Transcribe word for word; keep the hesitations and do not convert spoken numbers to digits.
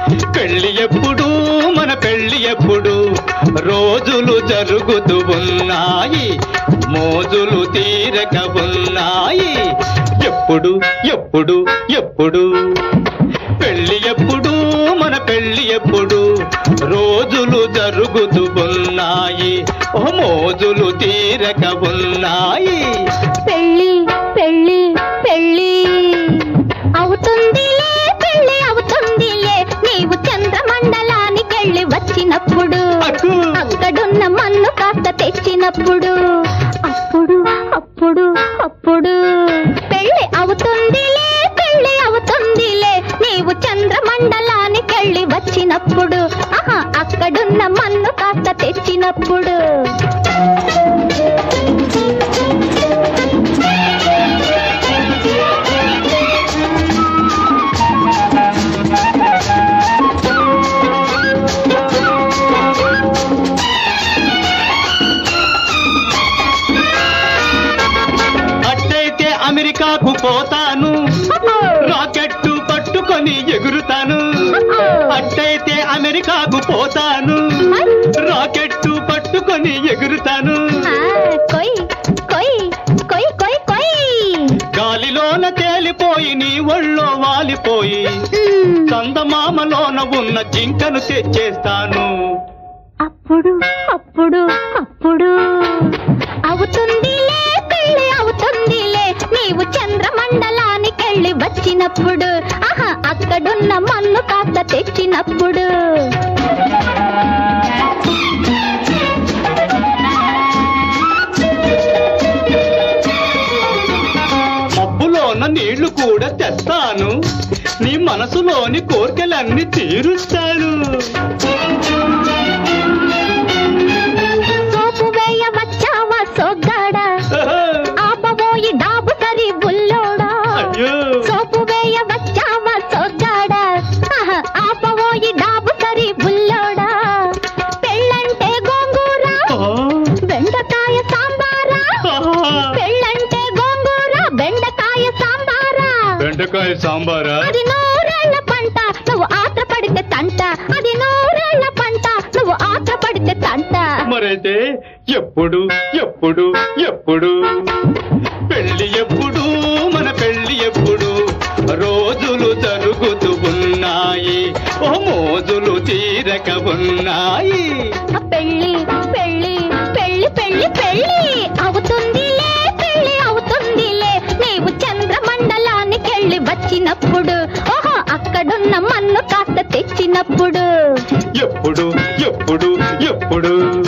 పెళ్లి ఎప్పుడు మన పెళ్లి ఎప్పుడు రోజులు జరుగుతూ ఉన్నాయి మోజులు తీరక ఉన్నాయి ఎప్పుడు ఎప్పుడు ఎప్పుడు పెళ్లి ఎప్పుడు మన పెళ్లి ఎప్పుడు రోజులు జరుగుతూ ఉన్నాయి ఓ మోజులు తీరక ఉన్నాయి పెళ్లి పెళ్లి పెళ్లి అవుతుందిలే పెళ్లి అవుతుందిలే నీవు చంద్రమండలానికెళ్ళి వచ్చినప్పుడు అక్కడున్న మన్ను కాస్త తెచ్చినప్పుడు అప్పుడు అప్పుడు అప్పుడు పెళ్లి అవుతుందిలే పెళ్లి అవుతుందిలే నీవు చంద్రమండలానికెళ్ళి వచ్చినప్పుడు ఆహా అక్కడున్న మన్ను కాస్త తెచ్చినప్పుడు అమెరికాకు పోతాను రాకెట్టు పట్టుకొని ఎగురుతాను అట్టయితే అమెరికాకు పోతాను రాకెట్టు పట్టుకొని ఎగురుతాను గాలిలోన తేలిపోయి నీ ఒళ్ళో వాలిపోయి చందమామలోన ఉన్న జింకను తెచ్చేస్తాను అప్పుడు అప్పుడు అప్పుడు అవుతుందిలే పెళ్లి అవుతుందిలే నీవు చంద్రమండలానికెళ్ళి వచ్చినప్పుడు ఆహా అక్కడున్న మన్ను కాస్త తెచ్చినప్పుడు మబ్బులోన నీళ్లు కూడా తెస్తాను నీ మనసులోని కోర్కెలన్నీ తీరుస్తాను సోపు వేయ వచ్చావా సోగ్గాడా ఆపబోయి డాబు సరి బుల్లోడా సోపు వేయ వచ్చావా సోగ్గాడా ఆపబోయి డాబు సరి బుల్లోడా పెళ్ళంటే గోంగూర బెండకాయ సాంబారా పెళ్ళంటే గోంగూర బెండకాయ సాంబారా బెండకాయ సాంబారా అది నూరేళ్ల పంట నువ్వు ఆత్ర పడితే తంట అది నూరేళ్ల పంట నువ్వు ఆత్ర పడితే తంట మరైతే ఎప్పుడు ఎప్పుడు ఎప్పుడు పెళ్లి ఎప్పుడు మన పెళ్లి ఎప్పుడు రోజులు జరుగుతూ ఉన్నాయి ఓ మోజులు తీరక ఉన్నాయి పెళ్లి పెళ్లి పెళ్లి పెళ్లి పెళ్లి అవుతుందిలే పెళ్లి అవుతుందిలే నీవు చంద్రమండలానికెళ్ళి వచ్చినప్పుడు ఓహో అక్కడున్న మన్ను కాస్త తెచ్చినప్పుడు ఎప్పుడు ఎప్పుడు ఎప్పుడు